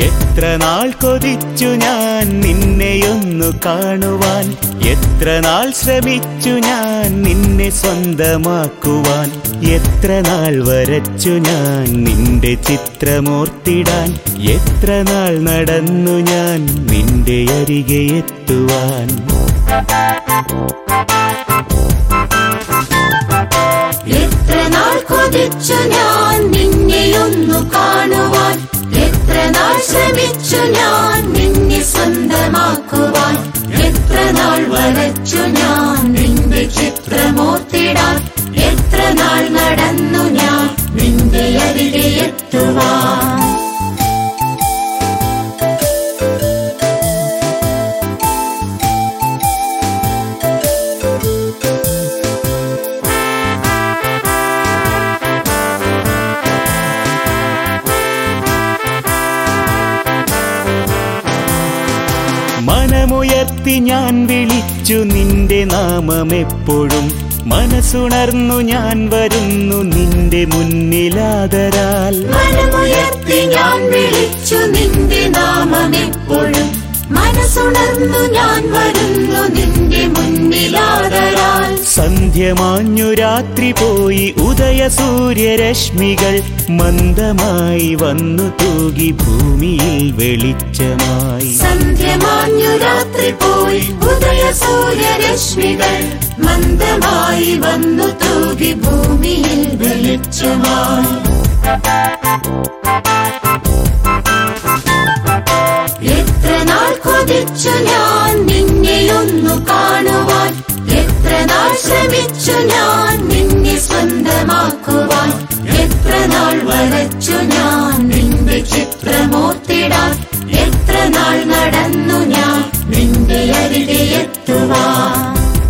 എത്ര നാൾ കൊതിച്ചു ഞാൻ നിന്നെയൊന്നു കാണുവാൻ, എത്ര നാൾ ശ്രമിച്ചു ഞാൻ നിന്നെ സ്വന്തമാക്കുവാൻ, എത്ര നാൾ വരച്ചു ഞാൻ നിന്റെ ചിത്രമോർത്തിടാൻ, എത്ര നാൾ നടന്നു ഞാൻ നിന്റെ അരികെ എത്തുവാൻ. എത്ര നാൾ കൊതിച്ചു ഞാൻ നിന്നെയൊന്നു കാണുവാൻ, എത്ര നാൾ ശ്രമിച്ചു ഞാൻ നിന്നെ സ്വന്തമാക്കുവാൻ, എത്ര നാൾ വരച്ചു ഞാൻ നിന്റെ ചിത്രമോർത്തിടാൻ, എത്ര നാൾ നടന്നു ഞാൻ നിന്റെ അരികെ എത്തുവാൻ. മനമുയർത്തി ഞാൻ വിളിച്ചു നിന്റെ നാമമെപ്പോഴും, മനസ്സുണർന്നു ഞാൻ വരുന്നു നിന്റെ മുന്നിലാദരാൽ. മനമുയർത്തി ഞാൻ വിളിച്ചു നിന്റെ നാമമെപ്പോഴും, മനസ്സുണർന്നു ഞാൻ വരുന്നു നിന്റെ മുന്നിലാദരാൽ. സന്ധ്യമാഞ്ഞു രാത്രി പോയി ഉദയ സൂര്യരശ്മികൾ മന്ദമായി വന്നു തൂകി ഭൂമിയിൽ വെളിച്ചമായി. സന്ധ്യമാഞ്ഞു രാത്രി പോയി ഉദയ സൂര്യരശ്മികൾ മന്ദമായി വന്നു തൂകി ഭൂമിയിൽ വെളിച്ചമായി. എത്ര നാൾ കൊതിച്ചു ഞാൻ നിന്നെയൊന്നു കാണുവാൻ, എത്ര നാൾ ശ്രമിച്ചു ഞാൻ നിന്നെ സ്വന്തമാക്കുവാൻ, എത്ര നാൾ വരച്ചു ഞാൻ നിന്റെ ചിത്രമോർത്തിടാൻ, എത്ര നാൾ നടന്നു ഞാൻ നിന്റെ അരികെ എത്തുവാൻ.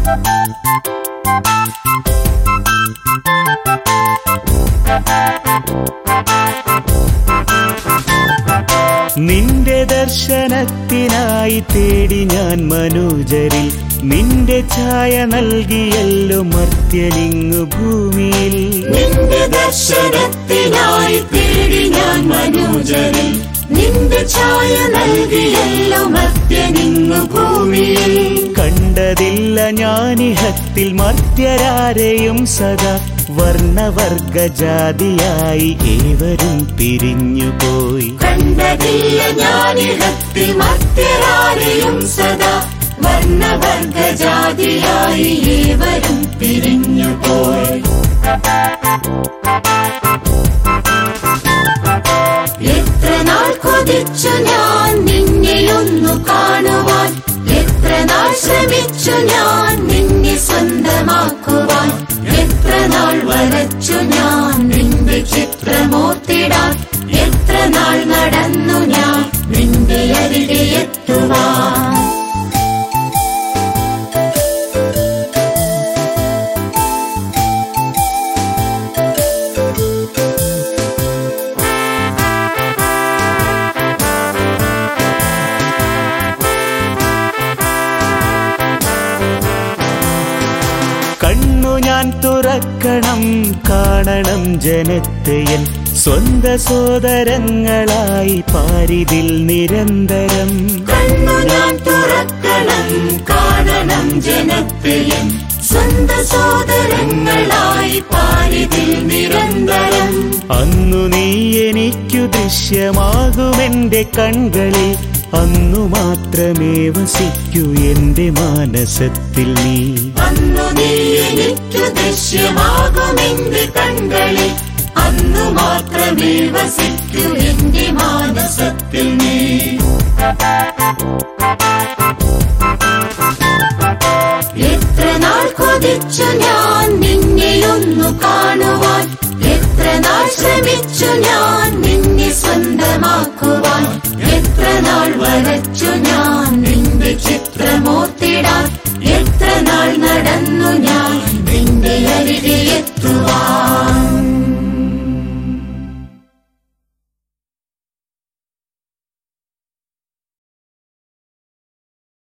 നിന്റെ ദർശനത്തിനായി തേടി ഞാൻ മനോജരിൽ, നിന്റെ ഛായ നൽകിയല്ലോ മർത്യലിങ്ങു ഭൂമിയിൽ. നിന്റെ ദർശനത്തിനായി തേടി ഞാൻ മനോജരിൽ, നിന്റെ ഛായ നൽകിയല്ലോ മർത്യനിങ്ങു ഭൂമിയിൽ. കണ്ടതില്ല ഞാനിഹത്തിൽ മർത്യരാരെയും സദാ, വർണ്ണവർഗജാതിയായി ഏവരും പിരിഞ്ഞുപോയി. കണ്ടതില്ല ഞാനിഹത്തിൽ മർത്യരാരെയും സദാ, വർണ്ണവർഗജാതിയായി ഏവരും പിരിഞ്ഞുപോയി. എത്ര നാൾ കൊതിച്ചു ഞാൻ നിന്നെയൊന്നു കാണുവാൻ, എത്ര നാൾ ശ്രമിച്ചു ഞാൻ നിന്നെ സ്വന്തമാക്കുവാൻ, എത്ര നാൾ വരച്ചു ഞാൻ നിന്റെ ചിത്രമോർത്തിടാൻ, എത്ര നാൾ നടന്നു ഞാൻ നിന്റെ അരികെ എത്തുവാൻ. കണ്ണു ഞാൻ തുറക്കണം, കാണണം ജനത്തെയൻ സ്വന്ത സോദരങ്ങളായി പാരിതിൽ നിരന്തരം. കണ്ണു ഞാൻ തുറക്കണം, കാണണം ജനത്തെയൻ സ്വന്ത സോദരങ്ങളായി പാരിതിൽ നിരന്തരം. അന്നു നീ എനിക്കു ദൃശ്യമാകുമെന്റെ കൺകളിൽ, അന്നു മാത്രമേ വസിക്കൂ എന്റെ മാനസത്തിൽ നീ. അന്നു നീ എനിക്കു ദൃശ്യമാകുമെന്റെ കൺകളിൽ, അന്നു മാത്രമേ വസിക്കൂ എന്റെ മാനസത്തിൽ നീ. എത്ര നാൾ കൊതിച്ചു ഞാൻ നിന്നെയൊന്നു കാണുവാൻ, എത്ര നാൾ ശ്രമിച്ചു ഞാൻ